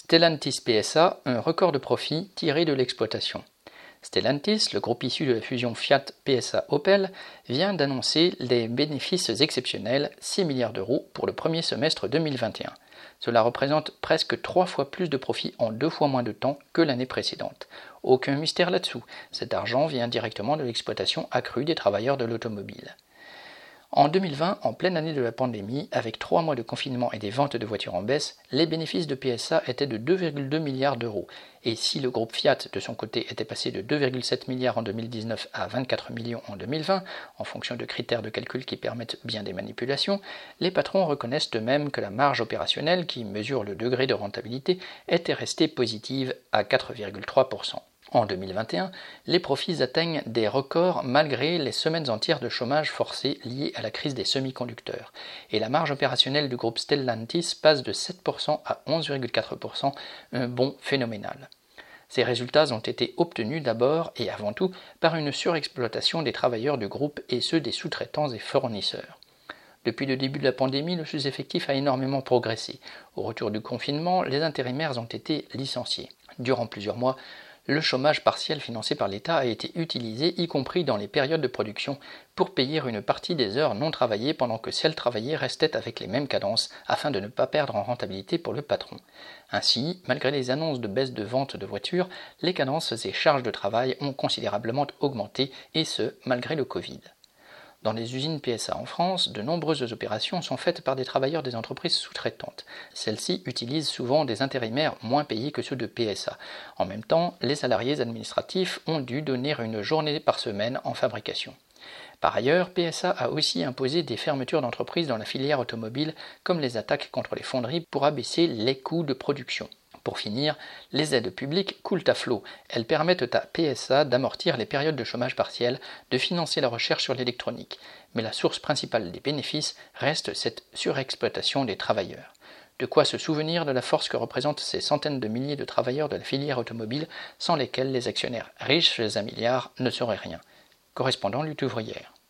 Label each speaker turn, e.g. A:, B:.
A: Stellantis PSA, un record de profit tiré de l'exploitation. Stellantis, le groupe issu de la fusion Fiat PSA Opel, vient d'annoncer des bénéfices exceptionnels, 6 milliards d'euros pour le premier semestre 2021. Cela représente presque 3 fois plus de profit en 2 fois moins de temps que l'année précédente. Aucun mystère là-dessous, cet argent vient directement de l'exploitation accrue des travailleurs de l'automobile. En 2020, en pleine année de la pandémie, avec 3 mois de confinement et des ventes de voitures en baisse, les bénéfices de PSA étaient de 2,2 milliards d'euros. Et si le groupe Fiat, de son côté, était passé de 2,7 milliards en 2019 à 24 millions en 2020, en fonction de critères de calcul qui permettent bien des manipulations, les patrons reconnaissent de même que la marge opérationnelle, qui mesure le degré de rentabilité, était restée positive à 4,3%. En 2021, les profits atteignent des records malgré les semaines entières de chômage forcé liées à la crise des semi-conducteurs, et la marge opérationnelle du groupe Stellantis passe de 7% à 11,4%, un bond phénoménal. Ces résultats ont été obtenus d'abord et avant tout par une surexploitation des travailleurs du groupe et ceux des sous-traitants et fournisseurs. Depuis le début de la pandémie, le sous-effectif a énormément progressé. Au retour du confinement, les intérimaires ont été licenciés. Durant plusieurs mois, le chômage partiel financé par l'État a été utilisé, y compris dans les périodes de production, pour payer une partie des heures non travaillées pendant que celles travaillées restaient avec les mêmes cadences, afin de ne pas perdre en rentabilité pour le patron. Ainsi, malgré les annonces de baisse de vente de voitures, les cadences et charges de travail ont considérablement augmenté, et ce, malgré le Covid. Dans les usines PSA en France, de nombreuses opérations sont faites par des travailleurs des entreprises sous-traitantes. Celles-ci utilisent souvent des intérimaires moins payés que ceux de PSA. En même temps, les salariés administratifs ont dû donner une journée par semaine en fabrication. Par ailleurs, PSA a aussi imposé des fermetures d'entreprises dans la filière automobile, comme les attaques contre les fonderies pour abaisser les coûts de production. Pour finir, les aides publiques coulent à flot. Elles permettent à PSA d'amortir les périodes de chômage partiel, de financer la recherche sur l'électronique. Mais la source principale des bénéfices reste cette surexploitation des travailleurs. De quoi se souvenir de la force que représentent ces centaines de milliers de travailleurs de la filière automobile, sans lesquels les actionnaires riches à milliards ne seraient rien. Correspondant Lutte ouvrière.